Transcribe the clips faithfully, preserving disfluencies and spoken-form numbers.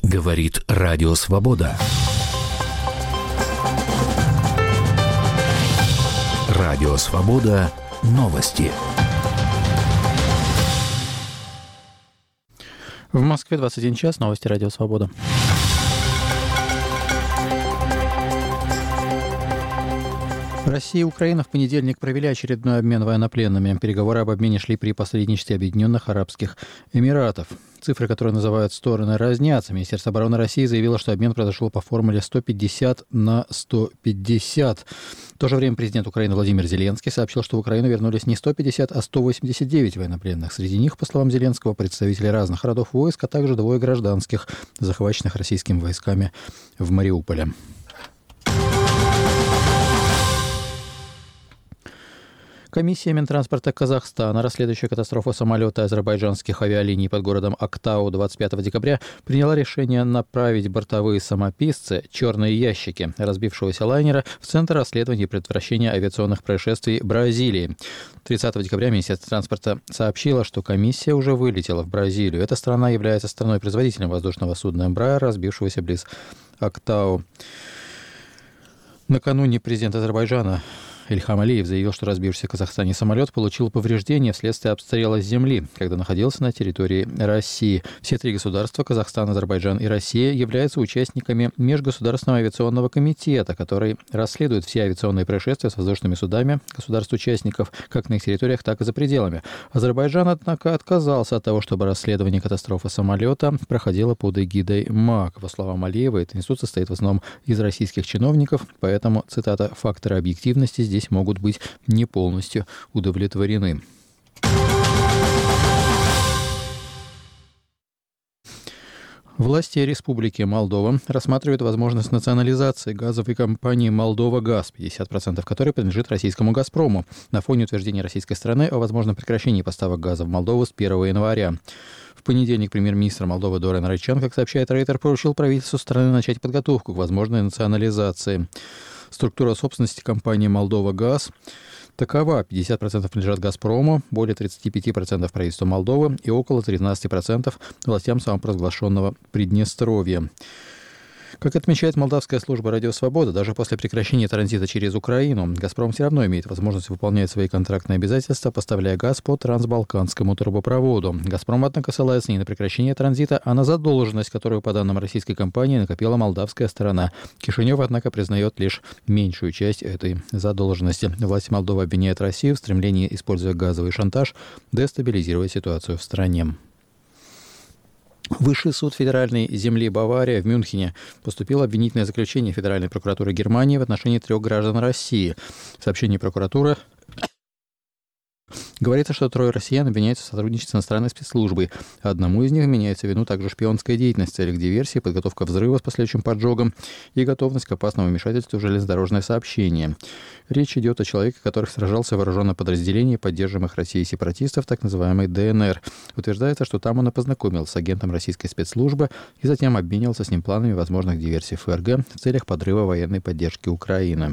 Говорит Радио Свобода. Радио Свобода. Новости. В Москве двадцать один час. Новости Радио Свобода. Россия и Украина в понедельник провели очередной обмен военнопленными. Переговоры об обмене шли при посредничестве Объединенных Арабских Эмиратов. Цифры, которые называют стороны, разнятся. Министерство обороны России заявило, что обмен произошел по формуле сто пятьдесят на сто пятьдесят. В то же время президент Украины Владимир Зеленский сообщил, что в Украину вернулись не сто пятьдесят, а сто восемьдесят девять военнопленных. Среди них, по словам Зеленского, представители разных родов войск, а также двое гражданских, захваченных российскими войсками в Мариуполе. Комиссия Минтранспорта Казахстана, расследующая катастрофу самолета азербайджанских авиалиний под городом Актау двадцать пятого декабря, приняла решение направить бортовые самописцы, черные ящики разбившегося лайнера, в Центр расследования и предотвращения авиационных происшествий Бразилии. тридцатого декабря Министерство транспорта сообщило, что комиссия уже вылетела в Бразилию. Эта страна является страной-производителем воздушного судна Embraer, разбившегося близ Актау. Накануне президент Азербайджана Ильхам Алиев заявил, что разбившийся в Казахстане самолет получил повреждения вследствие обстрела с земли, когда находился на территории России. Все три государства, Казахстан, Азербайджан и Россия, являются участниками Межгосударственного авиационного комитета, который расследует все авиационные происшествия с воздушными судами государств-участников, как на их территориях, так и за пределами. Азербайджан, однако, отказался от того, чтобы расследование катастрофы самолета проходило под эгидой МАК. По словам Алиева, этот институт состоит в основном из российских чиновников, поэтому, цитата, «факторы объективности здесь могут быть не полностью удовлетворены». Власти Республики Молдова рассматривают возможность национализации газовой компании «Молдова-Газ», пятьдесят процентов которой принадлежит российскому «Газпрому», на фоне утверждения российской стороны о возможном прекращении поставок газа в Молдову с первого января. В понедельник премьер-министр Молдовы Доран Райчан, как сообщает Рейтер, поручил правительству страны начать подготовку к возможной национализации. Структура собственности компании «Молдова-Газ» такова: пятьдесят процентов принадлежат «Газпрому», более тридцать пять процентов правительству Молдовы и около тринадцать процентов властям самопровозглашенного Приднестровья. Как отмечает молдавская служба «Радио Свобода», даже после прекращения транзита через Украину «Газпром» все равно имеет возможность выполнять свои контрактные обязательства, поставляя газ по трансбалканскому трубопроводу. «Газпром», однако, ссылается не на прекращение транзита, а на задолженность, которую, по данным российской компании, накопила молдавская сторона. Кишинев, однако, признает лишь меньшую часть этой задолженности. Власти Молдовы обвиняют Россию в стремлении, используя газовый шантаж, дестабилизировать ситуацию в стране. Высший суд федеральной земли Бавария в Мюнхене поступило обвинительное заключение Федеральной прокуратуры Германии в отношении трех граждан России. В сообщении прокуратуры говорится, что трое россиян обвиняются в сотрудничестве с иностранной спецслужбой. Одному из них вменяется в вину также шпионская деятельность в целях диверсии, подготовка взрыва с последующим поджогом и готовность к опасному вмешательству в железнодорожное сообщение. Речь идет о человеке, который сражался в вооруженном подразделении поддерживаемых Россией сепаратистов, так называемой ДНР. Утверждается, что там он и познакомился с агентом российской спецслужбы и затем обменивался с ним планами возможных диверсий ФРГ в целях подрыва военной поддержки Украины.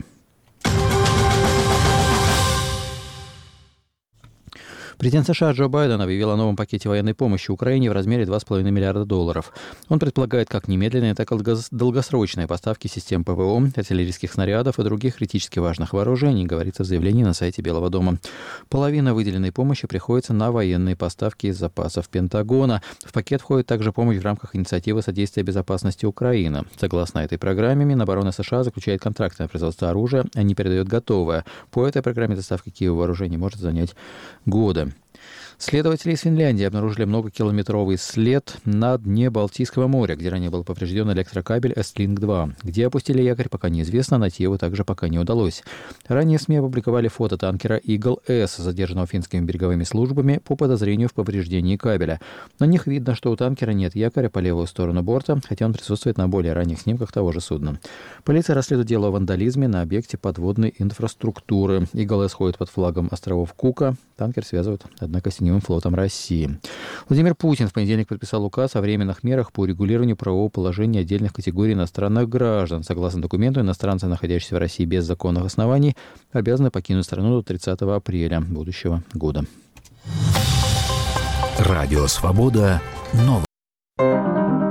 Президент США Джо Байден объявил о новом пакете военной помощи Украине в размере два с половиной миллиарда долларов. Он предполагает как немедленные, так и долгосрочные поставки систем ПВО, артиллерийских снарядов и других критически важных вооружений, говорится в заявлении на сайте Белого дома. Половина выделенной помощи приходится на военные поставки из запасов Пентагона. В пакет входит также помощь в рамках инициативы содействия безопасности Украины. Согласно этой программе, Минобороны США заключает контракт на производство оружия, а не передает готовое. По этой программе доставка Киеву вооружений может занять годы. Следователи из Финляндии обнаружили многокилометровый след на дне Балтийского моря, где ранее был поврежден электрокабель Эстлинк два. Где опустили якорь, пока неизвестно, найти его также пока не удалось. Ранее СМИ опубликовали фото танкера «Игл-С», задержанного финскими береговыми службами по подозрению в повреждении кабеля. На них видно, что у танкера нет якоря по левую сторону борта, хотя он присутствует на более ранних снимках того же судна. Полиция расследует дело о вандализме на объекте подводной инфраструктуры. «Игл-С» ходит под флагом островов Кука. Танкер связывают, однако, с Теневым флотом России. Владимир Путин в понедельник подписал указ о временных мерах по урегулированию правового положения отдельных категорий иностранных граждан. Согласно документу, иностранцы, находящиеся в России без законных оснований, обязаны покинуть страну до тридцатого апреля будущего года. Радио Свобода. Новости.